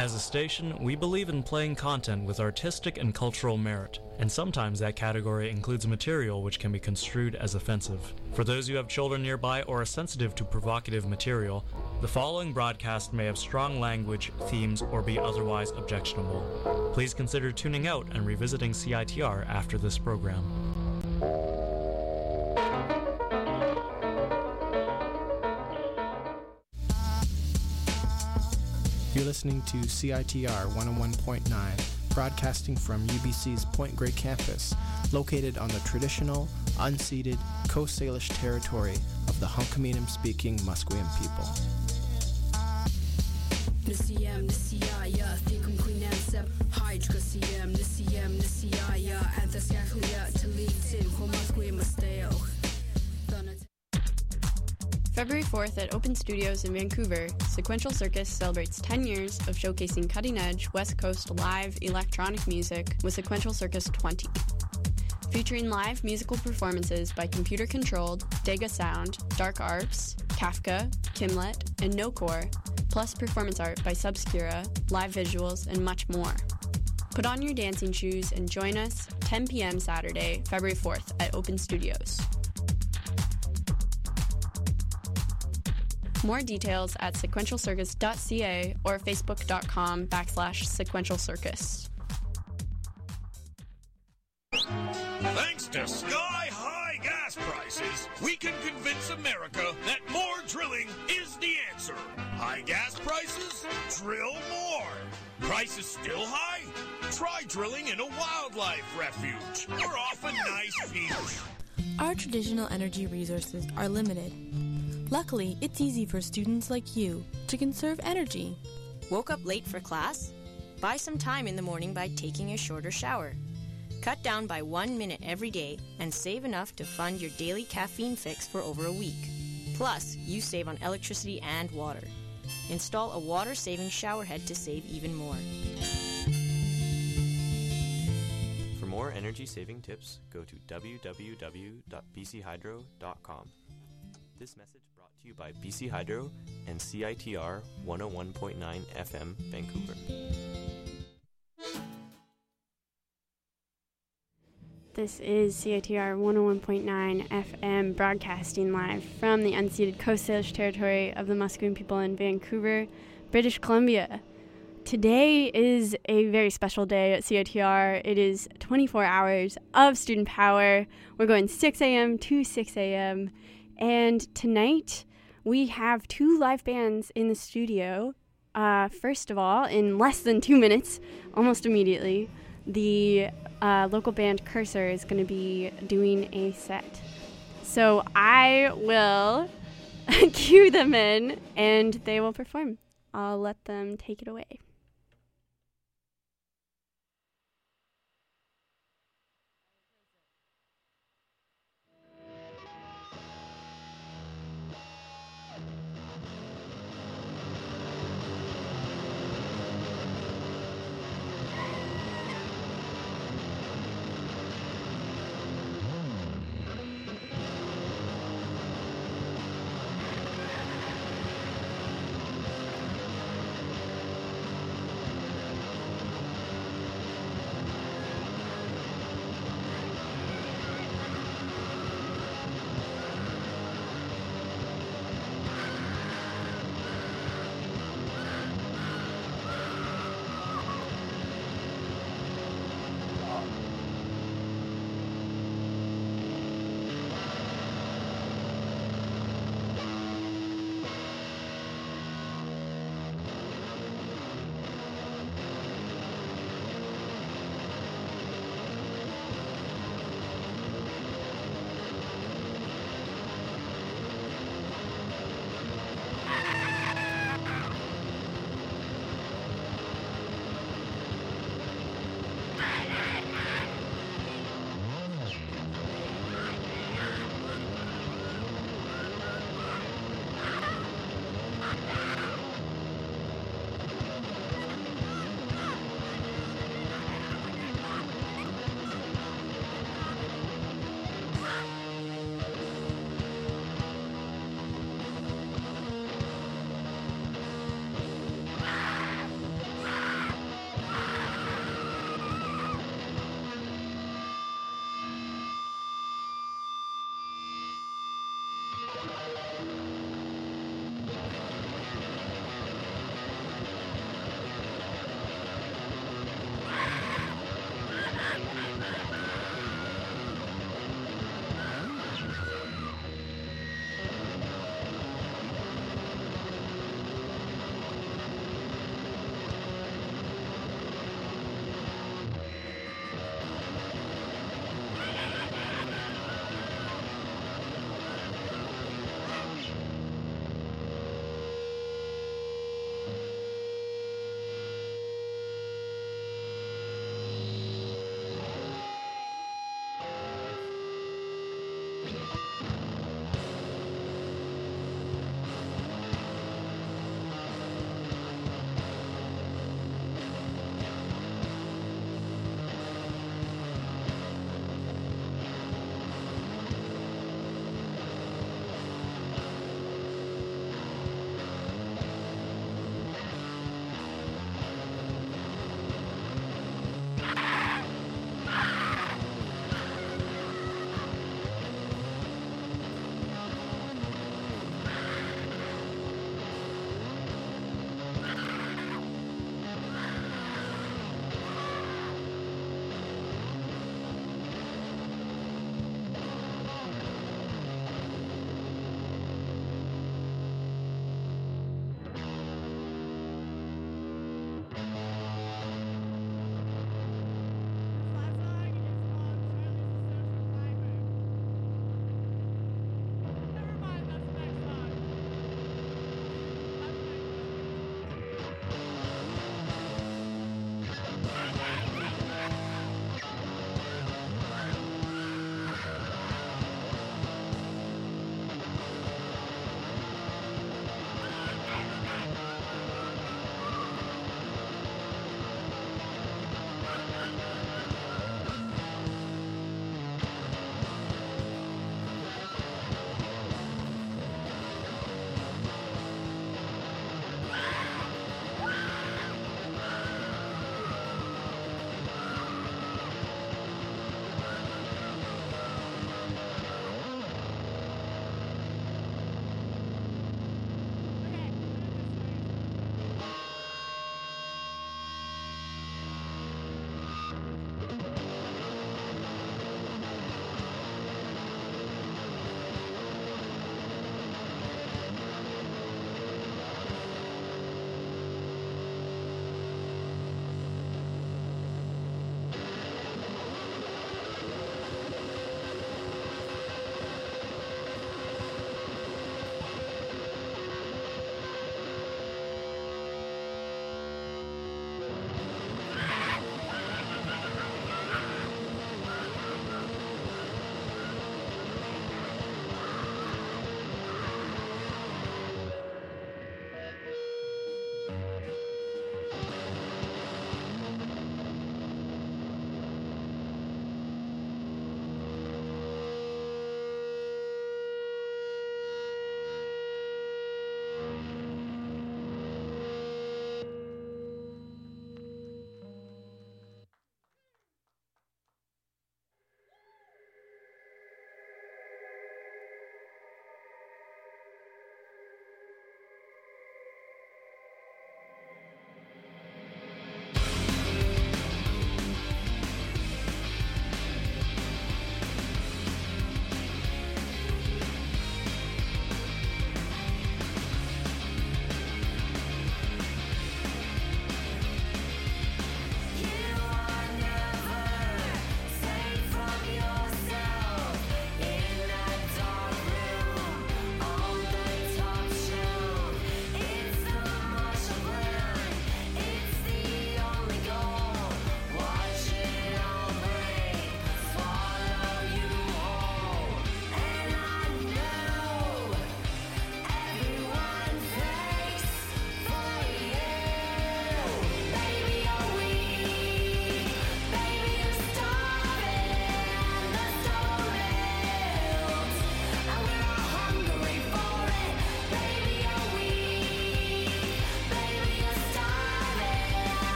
As a station, we believe in playing content with artistic and cultural merit, and sometimes that category includes material which can be construed as offensive. For those who have children nearby or are sensitive to provocative material, the following broadcast may have strong language, themes, or be otherwise objectionable. Please consider tuning out and revisiting CITR after this program. You're listening to CITR 101.9, broadcasting from UBC's Point Grey campus, located on the traditional, unceded Coast Salish territory of the Hunkaminam-speaking Musqueam people. February 4th at Open Studios in Vancouver, Sequential Circus celebrates 10 years of showcasing cutting-edge West Coast live electronic music with Sequential Circus 20. Featuring live musical performances by computer-controlled Dega Sound, Dark Arps, Kafka, Kimlet, and Nocore, plus performance art by Subscura, live visuals, and much more. Put on your dancing shoes and join us 10 p.m. Saturday, February 4th at Open Studios. More details at sequentialcircus.ca or facebook.com/sequentialcircus. Thanks to sky-high gas prices, we can convince America that more drilling is the answer. High gas prices? Drill more. Prices still high? Try drilling in a wildlife refuge or off a nice beach. Our traditional energy resources are limited. Luckily, it's easy for students like you to conserve energy. Woke up late for class? Buy some time in the morning by taking a shorter shower. Cut down by 1 minute every day and save enough to fund your daily caffeine fix for over a week. Plus, you save on electricity and water. Install a water-saving shower head to save even more. For more energy-saving tips, go to www.bchydro.com. This message brought to you by BC Hydro and CITR 101.9 FM, Vancouver. This is CITR 101.9 FM, broadcasting live from the unceded Coast Salish territory of the Musqueam people in Vancouver, British Columbia. Today is a very special day at CITR. It is 24 hours of student power. We're going 6 a.m. to 6 a.m., and tonight, we have 2 live bands in the studio. First of all, in less than 2 minutes, almost immediately, the local band Cursor is going to be doing a set. So I will cue them in, and they will perform. I'll let them take it away.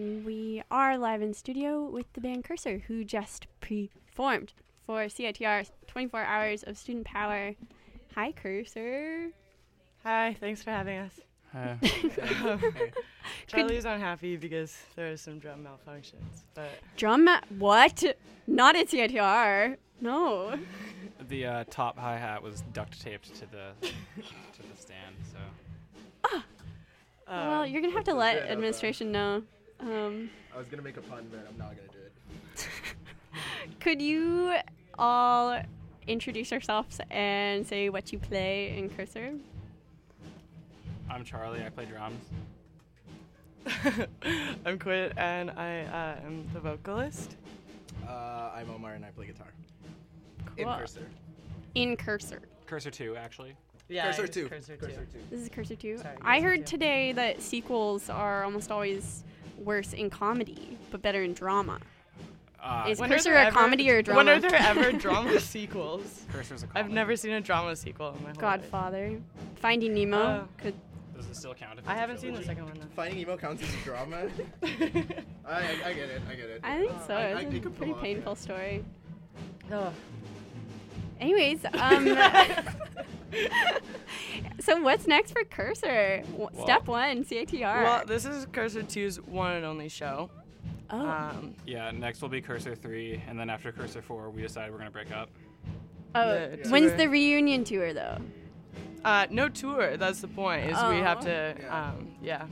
And we are live in studio with the band Cursor, who just performed for CITR 24 Hours of Student Power. Hi, Cursor. Hi, thanks for having us. Charlie's unhappy because there are some drum malfunctions, but What? Not at CITR. No. The top hi-hat was duct taped to the stand, so. Well, you're going to have to let administration know. I was going to make a pun, but I'm not going to do it. Could you all introduce yourselves and say what you play in Cursor? I'm Charlie, I play drums. I'm Quit, and I am the vocalist. I'm Omar, and I play guitar. Cool. In Cursor. In Cursor. Cursor 2, actually. Yeah, Cursor it's 2. Cursor 2. Cursor 2. This is Cursor 2. Sorry, I Cursor heard 2. today that sequels are almost always worse in comedy, but better in drama. Is When are Cursor there a comedy or a drama? When are there ever drama sequels? Cursor's a comedy. I've never seen a drama sequel in my whole life. Godfather. Finding Nemo. Could Does it still count if I it's a haven't seen the trilogy? second one, though. Finding Nemo counts as a drama? I get it. I think so. I It's a could pull pretty off, painful story. Ugh. Anyways, so what's next for Cursor? Step 1, CITR. Well, this is Cursor 2's one and only show. Oh. Yeah, next will be Cursor 3, and then after Cursor 4, we decide we're going to break up. the When's tour. the reunion tour, though? No tour. That's the point. Is we have to. Yeah.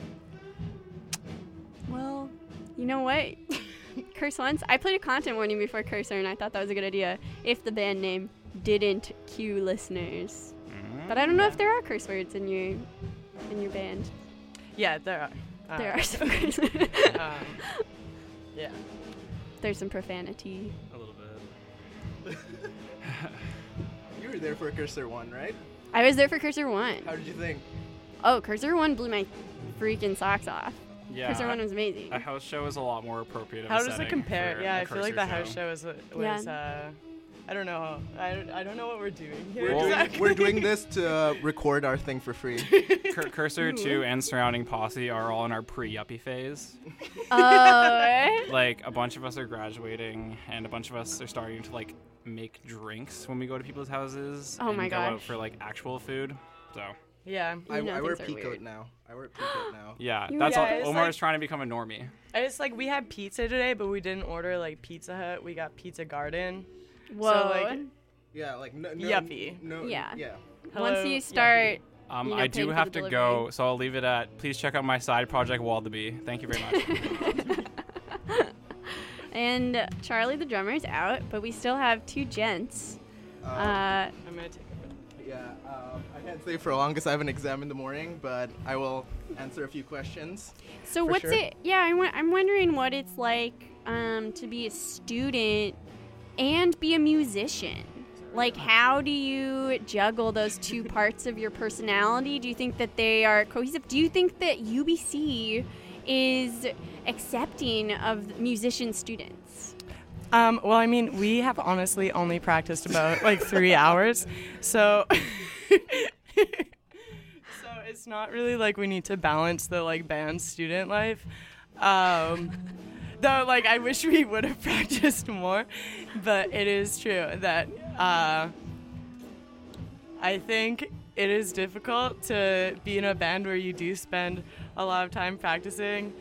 Well, you know what? Curse once. I played a content warning before Cursor, and I thought that was a good idea if the band name didn't cue listeners. But I don't know if there are curse words in your band. Yeah, there are. There are some curse Yeah. There's some profanity. A little bit. You were there for Cursor 1, right? I was there for Cursor 1. How did you think? Oh, Cursor 1 blew my freaking socks off. Yeah. Cursor 1 was amazing. A house show is a lot more appropriate of How a does it setting compare? for Yeah, a I feel like Cursor the house show was I don't know. I don't know what we're doing here. We're doing this to record our thing for free. Cursor 2 and surrounding posse are all in our pre-yuppie phase. Oh. Like, a bunch of us are graduating, and a bunch of us are starting to, like, make drinks when we go to people's houses. Oh and my go out gosh. for, like, actual food. So, Yeah. I wear things are pea weird. coat now. yeah, You that's all. guys, Omar like- is trying to become a normie. It's like we had pizza today, but we didn't order like Pizza Hut. We got Pizza Garden. Whoa. So, like, Yeah, like no. Yuppie. No. Yeah. Yeah. Once hello, you start, I paying do for have the to delivery. go, so I'll leave it at, please check out my side project, Waldaby. Thank you very much. and Charlie the drummer is out, but we still have two gents. I'm gonna take it. Yeah. I can't say for long because I have an exam in the morning, but I will answer a few questions. So For what's sure. it? Yeah, I'm wondering what it's like to be a student and be a musician. Like, how do you juggle those two parts of your personality? Do you think that they are cohesive? Do you think that UBC is accepting of musician students? Well, I mean, we have honestly only practiced about like 3 hours, so it's not really like we need to balance the like band student life. Though, like, I wish we would have practiced more, but it is true that I think it is difficult to be in a band where you do spend a lot of time practicing,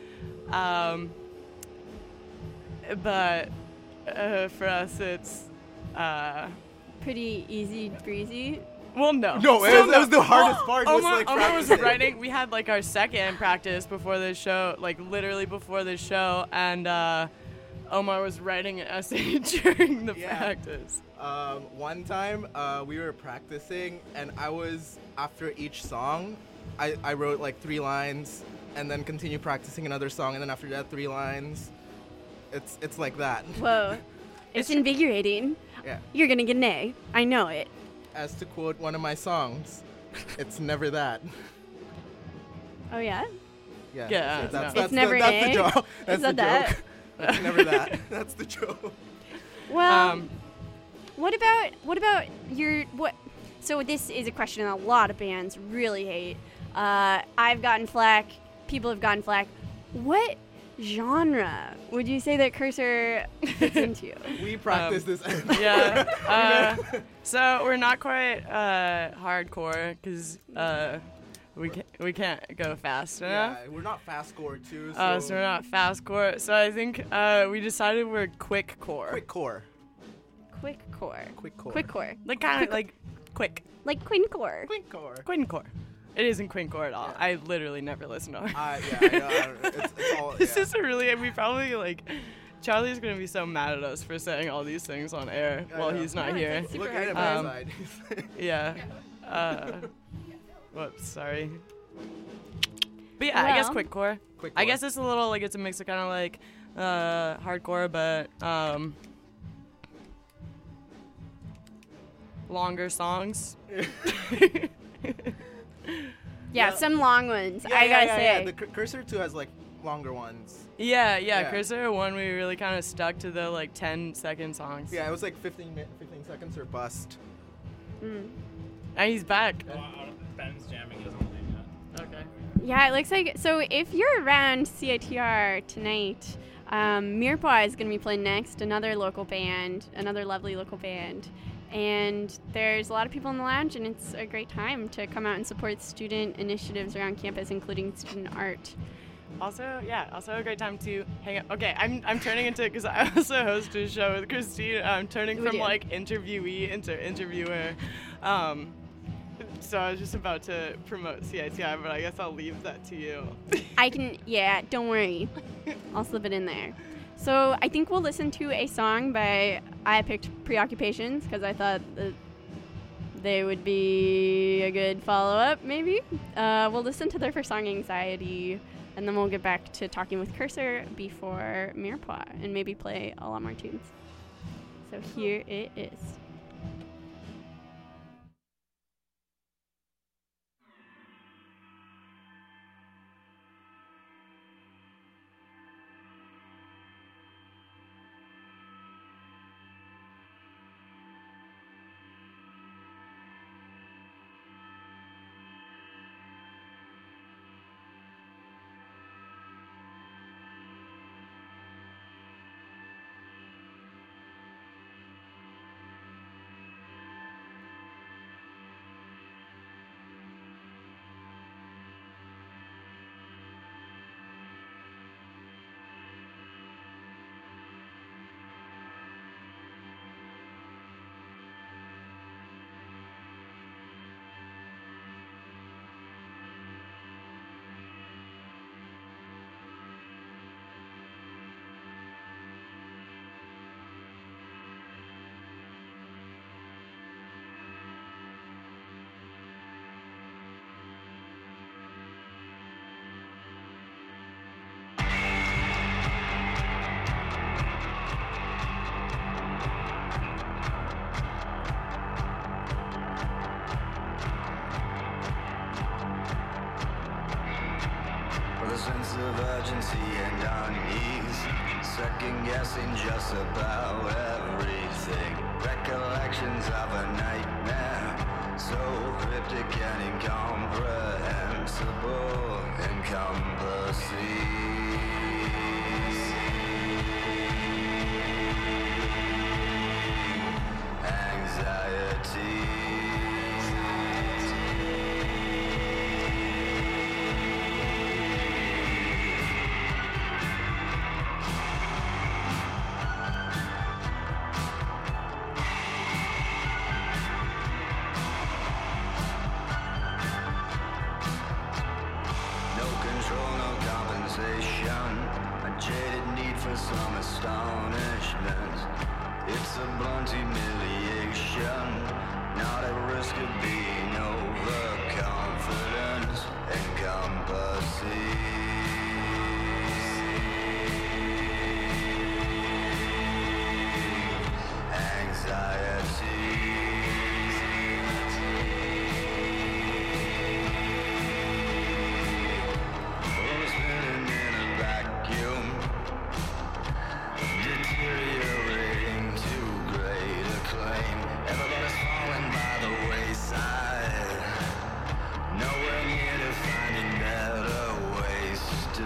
but for us, it's Pretty easy breezy. well, no. No, Still that was the hardest part. Was Omar, like Omar was practicing. writing. We had like our second practice before the show, like literally before the show, and Omar was writing an essay during the Yeah. practice. One time we were practicing, and I was after each song, I wrote like 3 lines, and then continue practicing another song, and then after that 3 lines. It's like that. Whoa. It's invigorating. Yeah. You're going to get an A. I know it. As to quote one of my songs, it's never that. Oh, yeah? Yeah. Yeah, That's, no. that's, It's never that's an the A? joke. That's the that joke. That's never that. That's the joke. Well, what about your what? So this is a question a lot of bands really hate. I've gotten flack. People have gotten flack. What genre would you say that Cursor fits into? We practice this. Yeah. So we're not quite hardcore because we can't go fast enough. Yeah, we're not fastcore too. So we're not fastcore. So I think we decided we're quick core. Quick core. Quick core. Quick core. Quick core. Like kind of like quick. Like Quincore. Quick core. Quincore. It isn't Quincore at all. Yeah. I literally never listen to her. Yeah, I know. It's all. This yeah. is a really. We probably like. Charlie's gonna be so mad at us for saying all these things on air while he's not here. Look at my side. Yeah. Whoops, sorry. But yeah, I guess Well, quick core. I guess it's a little like it's a mix of kind of like hardcore, but longer songs. Yeah, some long ones. I gotta say. Yeah. The Cursor 2 has like longer ones. Yeah. Cursor 1, we really kind of stuck to the like 10-second songs. Yeah, it was like 15 seconds or bust. And he's back. Ben's jamming his own thing yet. Okay. Yeah, it looks like. So if you're around CITR tonight, Mirepoix is going to be playing next, another local band, another lovely local band. And there's a lot of people in the lounge, and it's a great time to come out and support student initiatives around campus, including student art. Also a great time to hang out. Okay, I'm turning into, because I also host a show with Christine. I'm turning from like interviewee into interviewer. So I was just about to promote CITI, but I guess I'll leave that to you. Don't worry. I'll slip it in there. So I think we'll listen to a song by, I picked Preoccupations because I thought that they would be a good follow-up, maybe. We'll listen to their first song, Anxiety, and then we'll get back to talking with Cursor before Mirepoix and maybe play a lot more tunes. So here it is. Sense of urgency and unease, second guessing just about everything. Recollections of a nightmare, so cryptic and incomprehensible, encompassing. Anxiety. Some astonishment, it's a blunt humiliation, not at risk of being overconfident, encompassing anxiety. Well, spinning in a vacuum, deteriorating to great acclaim. Everybody's falling by the wayside, nowhere near to finding better ways to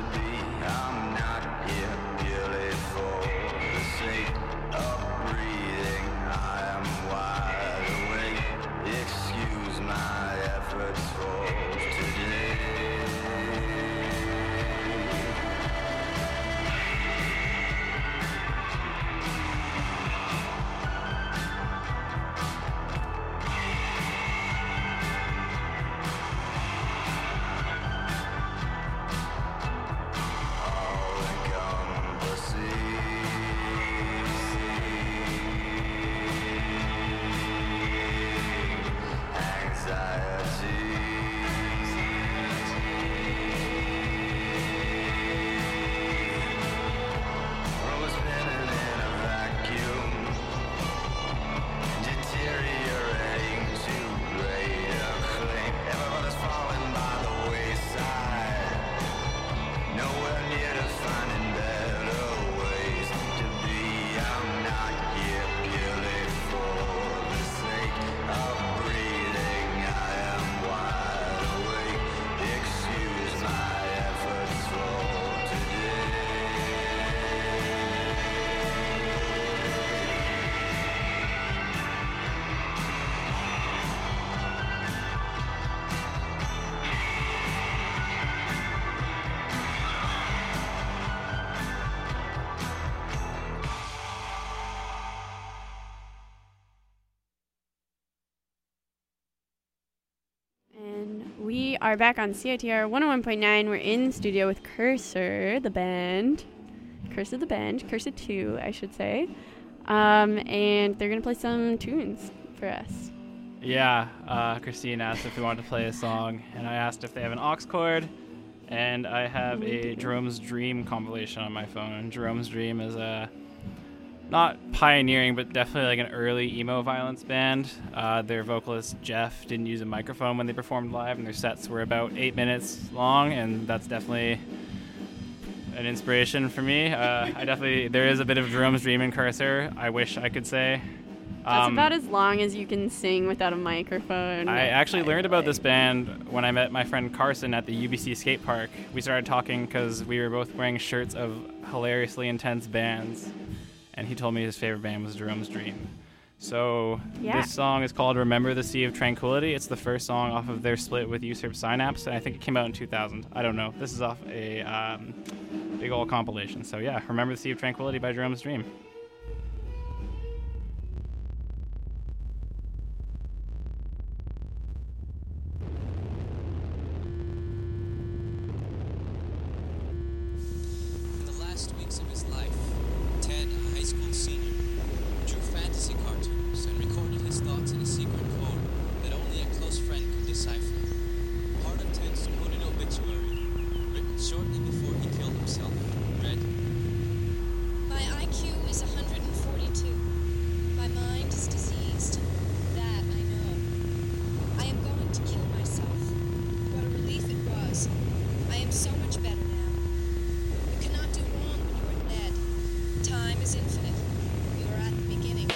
are back on CITR 101.9. We're in the studio with Cursor, the band. Cursor 2, I should say. And they're going to play some tunes for us. Yeah, Christine asked if we wanted to play a song, and I asked if they have an aux chord, and I have a Jerome's Dream compilation on my phone. Jerome's Dream is a not pioneering, but definitely like an early emo violence band. Their vocalist Jeff didn't use a microphone when they performed live, and their sets were about 8 minutes long, and that's definitely an inspiration for me. There is a bit of Jerome's Dream in Cursor, I wish I could say. That's about as long as you can sing without a microphone. I actually learned about this band when I met my friend Carson at the UBC skate park. We started talking because we were both wearing shirts of hilariously intense bands, and he told me his favorite band was Jerome's Dream. So This song is called Remember the Sea of Tranquility. It's the first song off of their split with Usurp Synapse, and I think it came out in 2000. I don't know. This is off a big old compilation. So yeah, Remember the Sea of Tranquility by Jerome's Dream. In the last weeks of his life, Ted, a high school senior, drew fantasy cartoons and recorded his thoughts in a secret code that only a close friend could decipher. Part of Ted's coded obituary, written shortly before he killed himself, read, "My IQ is 142. My mind is diseased. That I know. I am going to kill myself. What a relief it was. I am so much better now. You cannot do wrong when you are dead. Time is infinite. You are at the beginning."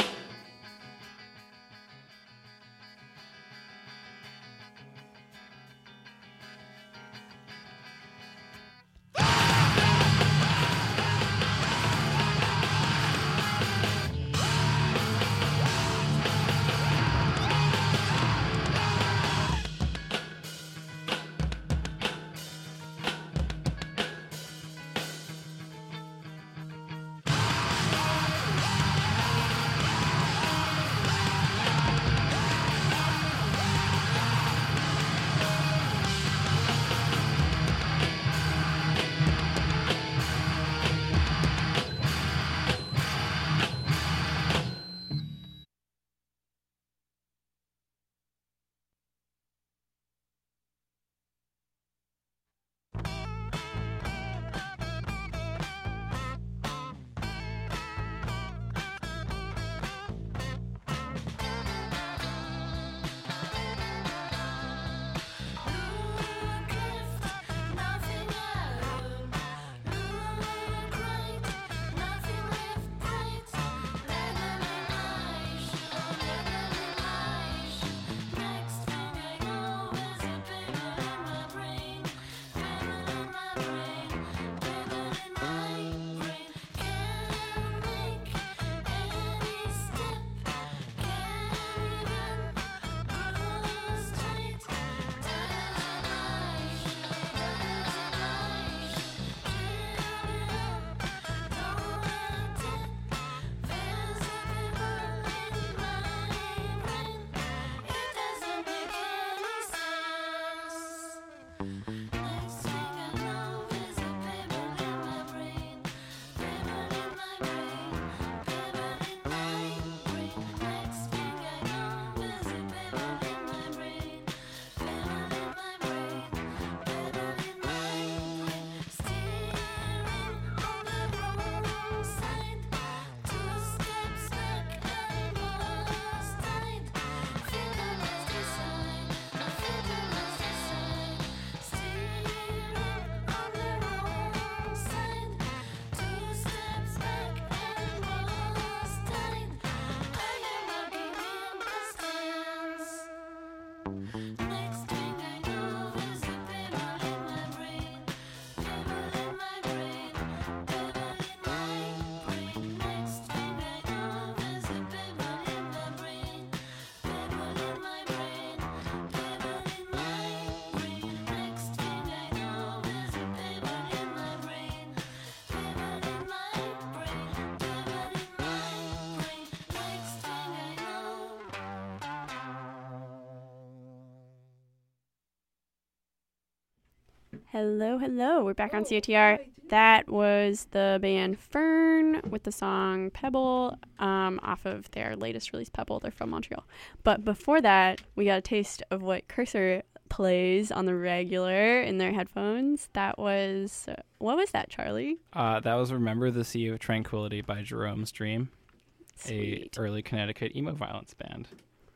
Hello, hello. We're back on CITR. That was the band Fern with the song Pebble off of their latest release, Pebble. They're from Montreal. But before that, we got a taste of what Cursor plays on the regular in their headphones. That was, what was that, Charlie? That was Remember the Sea of Tranquility by Jerome's Dream, Sweet. a early Connecticut emo violence band.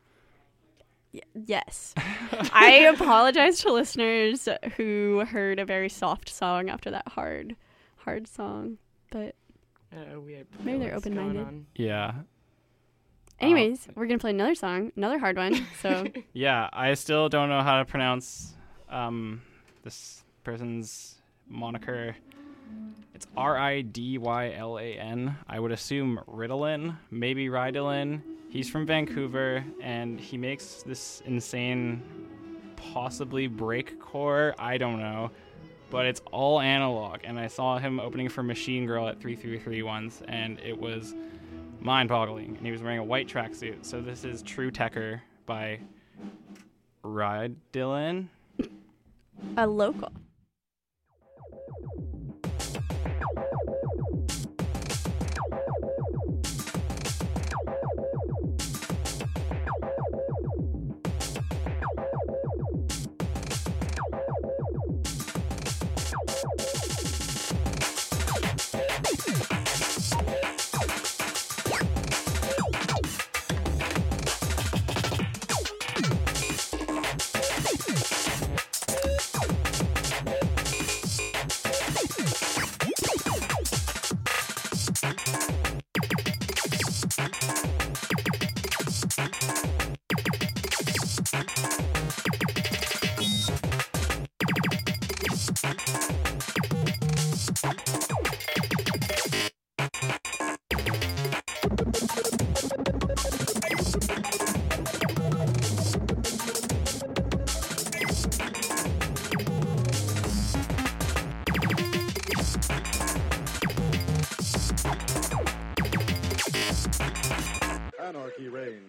Yes. I apologize to listeners who heard a very soft song after that hard song, but maybe they're open-minded. Yeah. Anyways, we're going to play another song, another hard one. So yeah, I still don't know how to pronounce this person's moniker. It's Ridyan. I would assume Ritalin, maybe Ritalin. He's from Vancouver, and he makes this insane, possibly breakcore. I don't know, but it's all analog. And I saw him opening for Machine Girl at 333 once, and it was mind-boggling. And he was wearing a white tracksuit. So this is True Techer by Ritalin. A local. Anarchy reigns.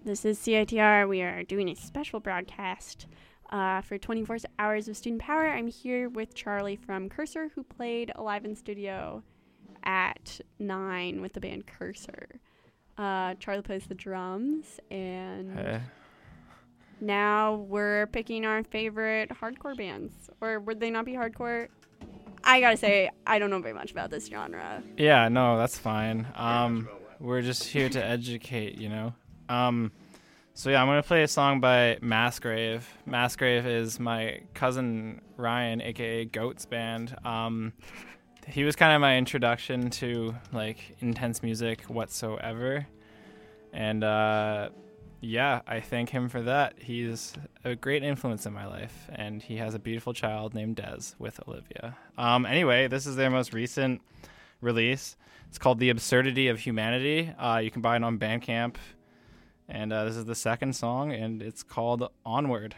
This is CITR. We are doing a special broadcast for 24 hours of student power. I'm here with Charlie from Cursor, who played live in studio at 9 with the band Cursor. Charlie plays the drums, and now we're picking our favorite hardcore bands. Or would they not be hardcore? I gotta say, I don't know very much about this genre. Yeah, no, that's fine. We're just here to educate, you know. So yeah, I'm gonna play a song by Massgrave. Massgrave is my cousin Ryan, aka Goat's band. He was kind of my introduction to like intense music whatsoever, and yeah, I thank him for that. He's a great influence in my life, and he has a beautiful child named Des with Olivia. Anyway, this is their most recent release. It's called The Absurdity of Humanity. You can buy it on Bandcamp. And this is the second song, and it's called Onward.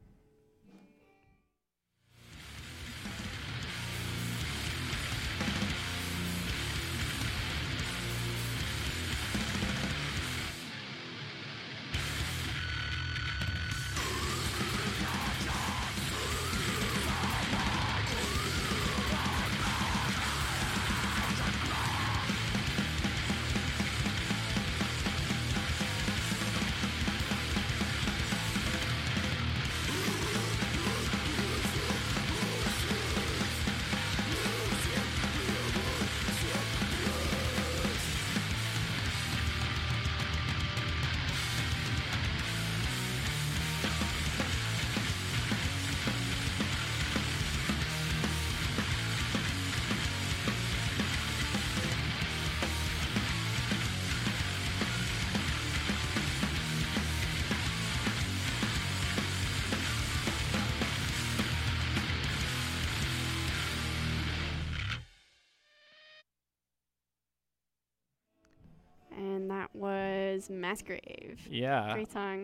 Massgrave. Yeah. Great song.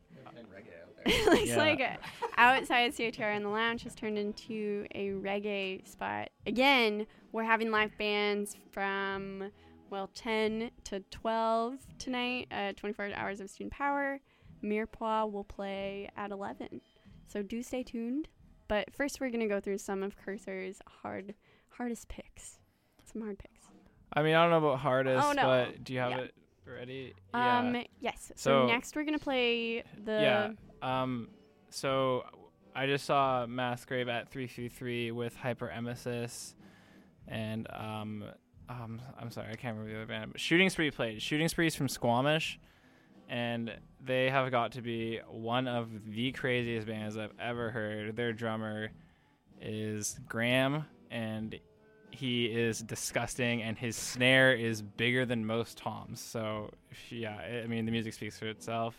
Looks like outside CITR in the lounge has turned into a reggae spot. Again, we're having live bands from, 10 to 12 tonight, 24 hours of student power. Mirepoix will play at 11. So do stay tuned. But first we're going to go through some of Cursor's hardest picks. Some hard picks. I mean, I don't know about hardest, but do you have it ready? Yes. So next we're gonna play the. Yeah. So I just saw Massgrave at 333 with Hyperemesis, and I'm sorry, I can't remember the other band. But Shooting Spree played. Shooting Spree's from Squamish, and they have got to be one of the craziest bands I've ever heard. Their drummer is Graham, and he is disgusting, and his snare is bigger than most toms. So, yeah, I mean, the music speaks for itself.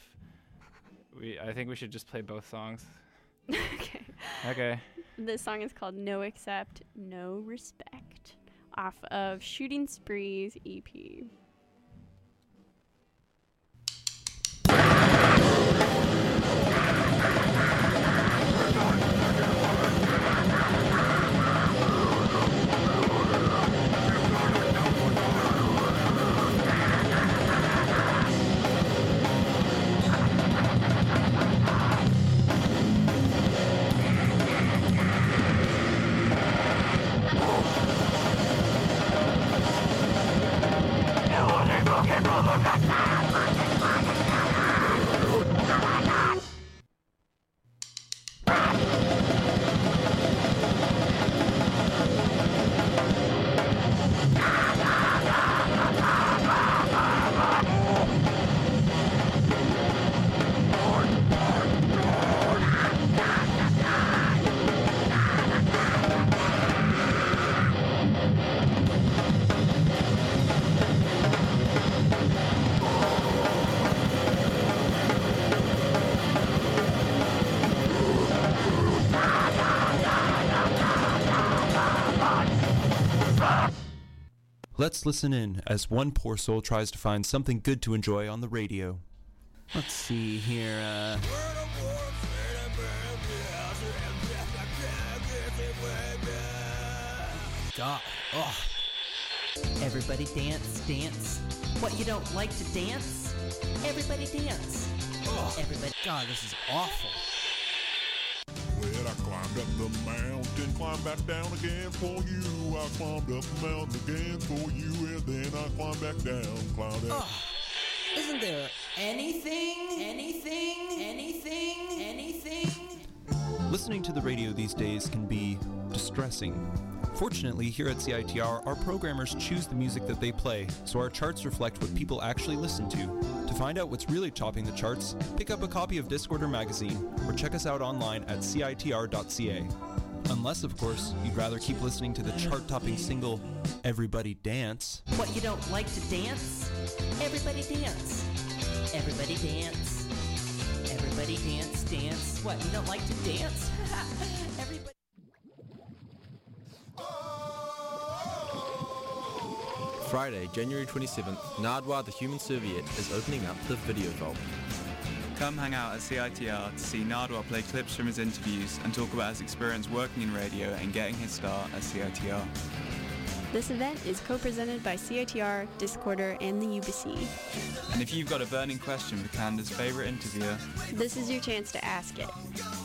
I think we should just play both songs. Okay. This song is called No Accept, No Respect, off of Shooting Spree's EP. Let's listen in as one poor soul tries to find something good to enjoy on the radio. Let's see here. God. Oh. Everybody dance, dance. What, you don't like to dance? Everybody dance. Everybody. God, this is awful. Well, I climbed up the mountain, climbed back down again for you. I climbed up the mountain again for you, and then I climbed back down, climbed up. Isn't there anything? Listening to the radio these days can be distressing. Fortunately, here at CITR, our programmers choose the music that they play, so our charts reflect what people actually listen to. To find out what's really topping the charts, pick up a copy of Discorder magazine, or check us out online at citr.ca. Unless, of course, you'd rather keep listening to the chart-topping single, Everybody Dance. What, you don't like to dance? Everybody dance. Everybody dance. Everybody dance, dance. What, you don't like to dance? Everybody. Friday, January 27th, Nardwar the Human Serviette is opening up the Video Vault. Come hang out at CITR to see Nardwar play clips from his interviews and talk about his experience working in radio and getting his start at CITR. This event is co-presented by CITR, Discorder, and the UBC. And if you've got a burning question for Canada's favourite interviewer, this is your chance to ask it.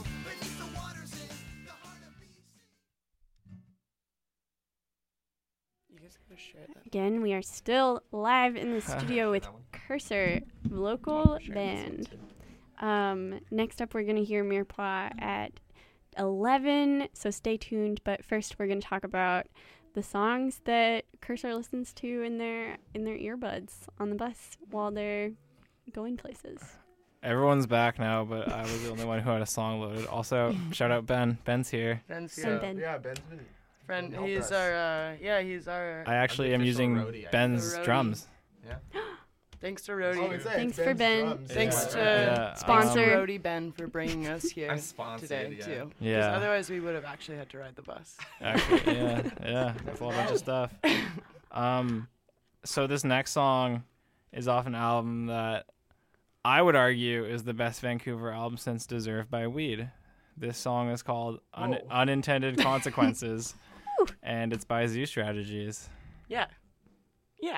Again, we are still live in the studio with Cursor, local band. Next up, we're going to hear Mirepoix at 11, so stay tuned. But first, we're going to talk about the songs that Cursor listens to in their earbuds on the bus while they're going places. Everyone's back now, but I was the only one who had a song loaded. Also, shout out Ben. Ben's here. Ben's here. Ben. Yeah, Ben's been... Friend, he's our, he's our... I actually am using Ben's drums. Yeah. Thanks to Roadie. Thanks for Ben. Drums. Thanks to sponsor Roadie Ben for bringing us here today, too. Yeah. Otherwise, we would have actually had to ride the bus. Actually, yeah. That's a whole bunch of stuff. So this next song is off an album that I would argue is the best Vancouver album since Deserved by Weed. This song is called Unintended Consequences, and it's by Zoo Strategies. Yeah. Yeah.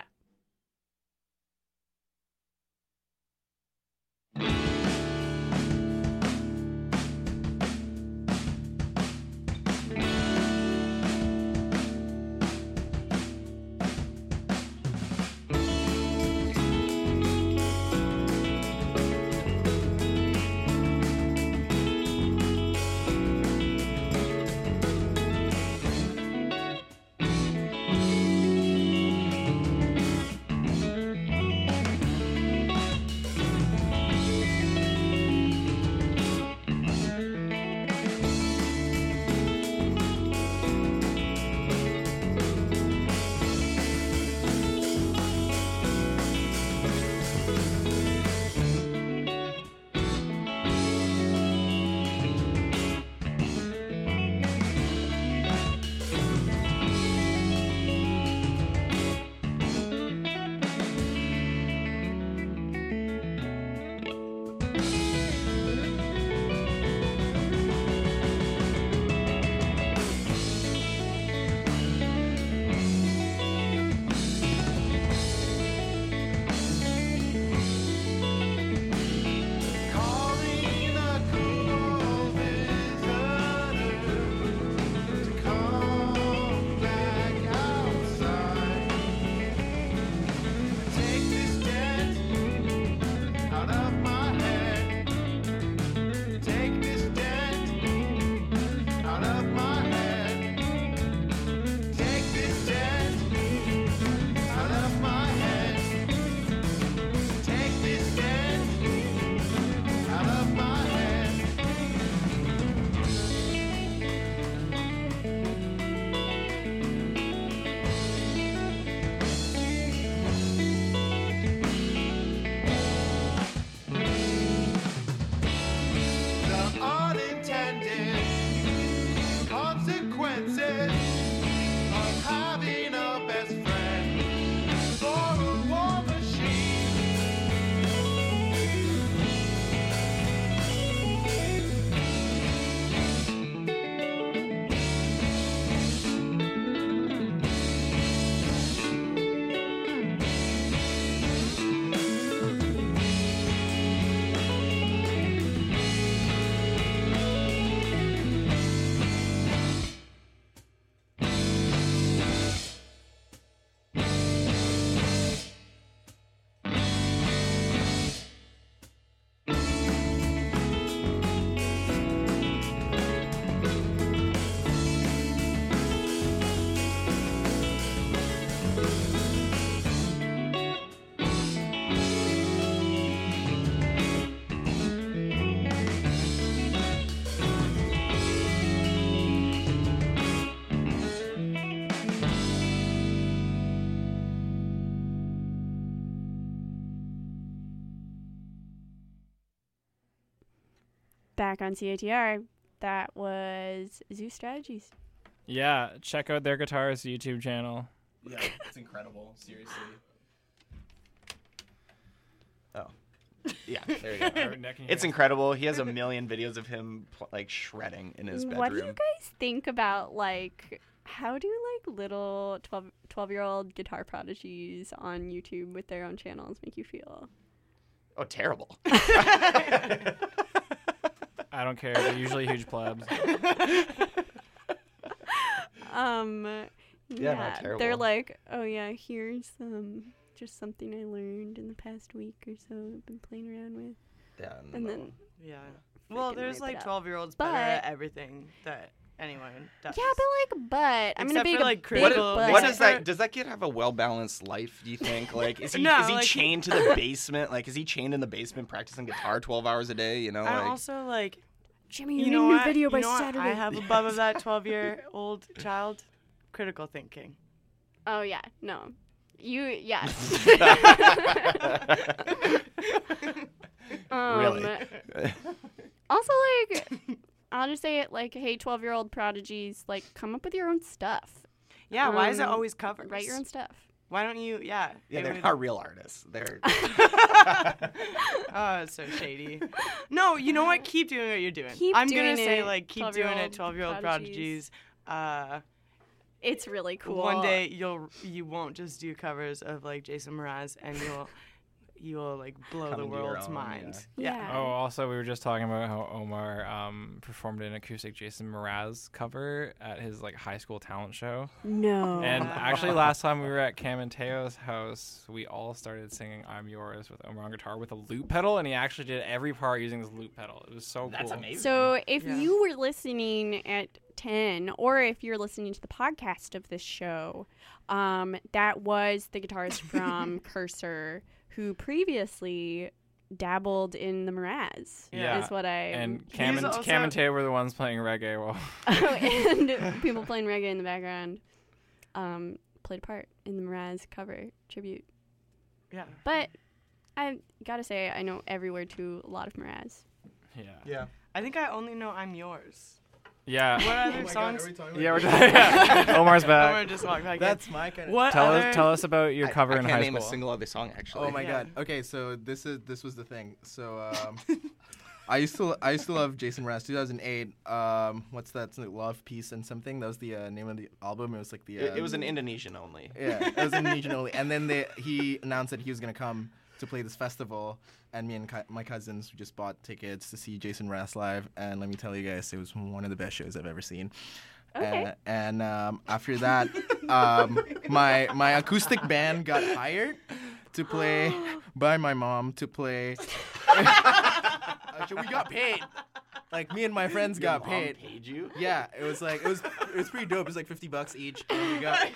back on CITR, that was Zeus Strategies. Yeah, check out their guitarist YouTube channel. Yeah, it's incredible. Seriously. Oh. Yeah, there you go. It's It's incredible. He has a million videos of him like shredding in his bedroom. What do you guys think about, like, how do, like, little 12-year-old guitar prodigies on YouTube with their own channels make you feel? Oh, terrible. I don't care. They're usually huge plebs. Yeah, not terrible. they're like, oh yeah, here's just something I learned in the past week or so I've been playing around with. Yeah, and then Yeah. Well, freaking there's rip it like up. 12-year-olds But- better at everything that anyone does. Yeah, but I'm gonna Except be for, like, What, critical. what is that? Does that kid have a well-balanced life, do you think? Like, is he No, is he like, chained to the basement? Like, is he chained in the basement practicing guitar 12 hours a day? You know, I like, also like. Jimmy, you you know need a new what? video by You know what Saturday. I have above that 12-year-old child? Critical thinking. Oh yeah, no, yeah. Really? Also, like, I'll just say it, like, hey, 12-year-old prodigies, like, come up with your own stuff. Yeah, why is it always covers? Write your own stuff. Why don't you? Yeah. yeah, it they're would- not real artists. They're Oh, it's so shady. No, you know what? Keep doing what you're doing. Keep I'm doing gonna say, it, like, keep doing it, 12-year-old 12-year-old prodigies. It's really cool. One day you won't just do covers of like Jason Mraz, and you'll like blow Come the into your world's own, mind. Yeah. Oh, also, we were just talking about how Omar performed an acoustic Jason Mraz cover at his like high school talent show. No. And actually, last time we were at Cam and Teo's house, we all started singing "I'm Yours" with Omar on guitar with a loop pedal, and he actually did every part using this loop pedal. It was so That's cool. amazing. So if you were listening at 10, or if you're listening to the podcast of this show, that was the guitarist from Cursor, who previously dabbled in the Mraz. Yeah. Is what I... And Cam and Teo were the ones playing reggae while. and people playing reggae in the background played a part in the Mraz cover tribute. Yeah. But I gotta say, I know every word to a lot of Mraz. Yeah. Yeah. I think I only know "I'm Yours." Yeah. What other Oh my God, songs? are we talking about Yeah, we're this? talking. Omar's back. Omar just walked back. That's in. my kind of. What Tell other... us about your cover I in can't high name school. a single other song actually. Oh my Yeah. God. Okay, so this was the thing. So I used to love Jason Mraz. 2008. What's that? Love, Peace, and Something. That was the name of the album. It was like the. It was an Indonesian only. Yeah, it was Indonesian only. And then he announced that he was gonna come to play this festival, and me and my cousins just bought tickets to see Jason Mraz live. And let me tell you guys, it was one of the best shows I've ever seen. Okay. And after that, my acoustic band got hired to play by my mom to play. Actually, we got paid. Like me and my friends Your got mom paid. paid you? Yeah, it was pretty dope. It was like $50 each, and we got.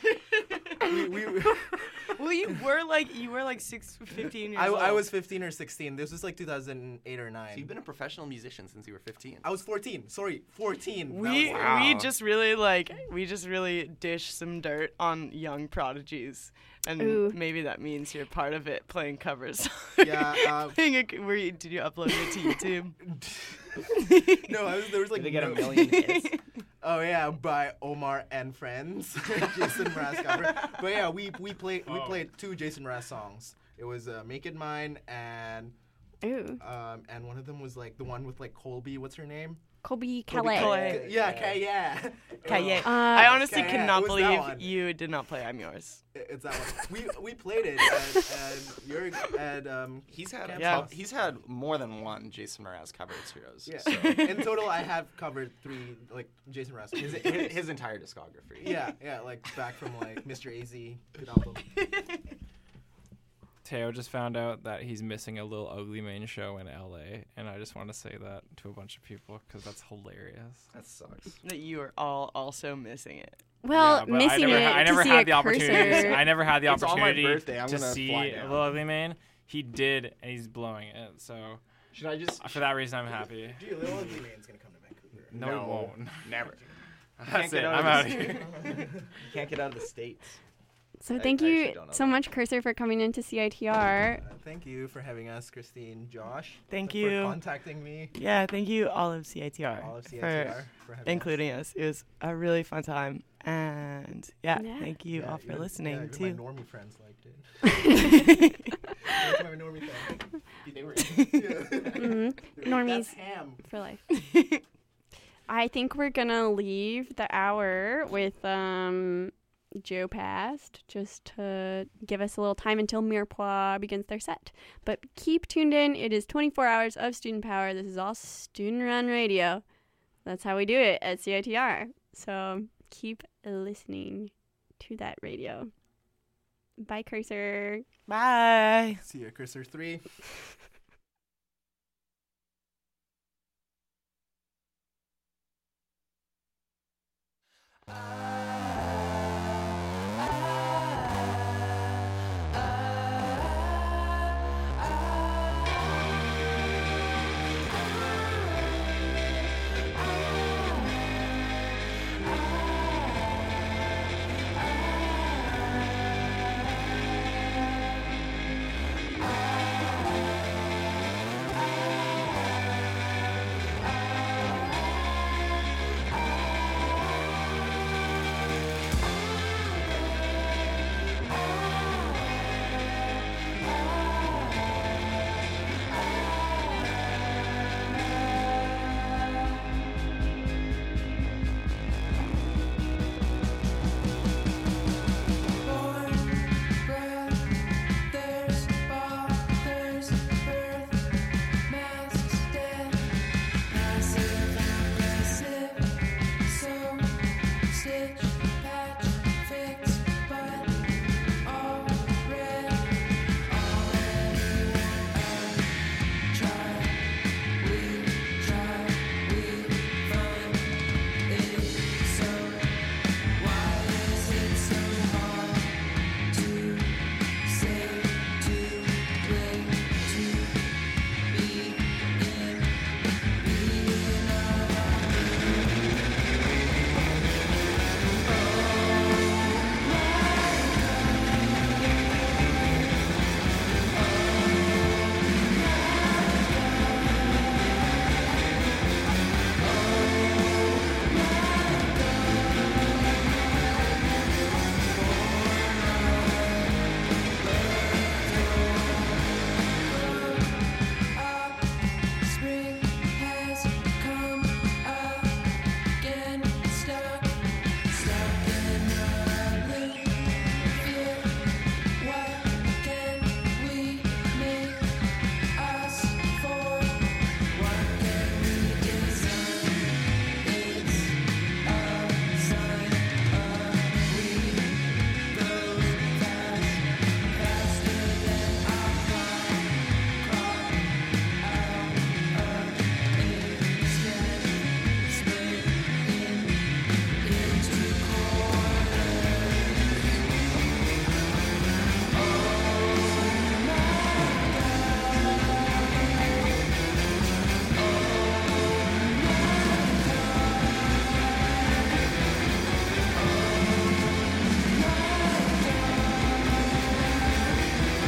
Well, you were like 15 years old. I was 15 or 16. This was like 2008 or 9. So you've been a professional musician since you were 15. I was 14. Sorry, 14. We just really dish some dirt on young prodigies, and Ooh. maybe that means you're part of it, playing covers. Yeah. Did you upload it to YouTube? No, there was like Did they get a million hits? Oh yeah, by Omar and Friends, Jason Mraz cover. But yeah, we played two Jason Mraz songs. It was "Make It Mine" and one of them was like the one with like Colby. What's her name? Colby Colby Calais. Calais. Yeah, yeah. Kaye. I honestly Kaye. cannot It was that believe one. you did not play "I'm Yours." It's that one. We played it, and you're and He's had Yeah. he's had more than one Jason Mraz cover as heroes. Yeah. So. In total, I have covered 3 like Jason Mraz. His entire discography. Yeah, like back from like Mr. AZ, good album. Teo just found out that he's missing a Lil Ugly Mane show in LA, and I just want to say that to a bunch of people because that's hilarious. That sucks. That you are all also missing it. Well, Yeah, but missing I it never to see had a the opportunity. Cursor. I never had the It's on my opportunity birthday. I'm to gonna see fly down. Lil Ugly Mane. He did, and he's blowing it. So Should I just? for that reason, I'm happy. Dude, Lil Ugly Mane's gonna come to Vancouver. No, he won't. Never. That's it. I'm out of here. You can't get out of the States. So thank you so much, Cursor, for coming into CITR. Thank you for having us, Christine, Josh. Thank for you. contacting me. Yeah, thank you all of CITR, All of CITR for having including us. It was a really fun time. And thank you all for listening even too. My normie friends liked it. That's my normie friend. They were Normies That's ham. for life. I think we're gonna leave the hour with Joe Past just to give us a little time until Mirepoix begins their set. But keep tuned in. It is 24 hours of student power. This is all student-run radio. That's how we do it at CITR. So keep listening to that radio. Bye, Cursor. Bye. See you, Cursor 3.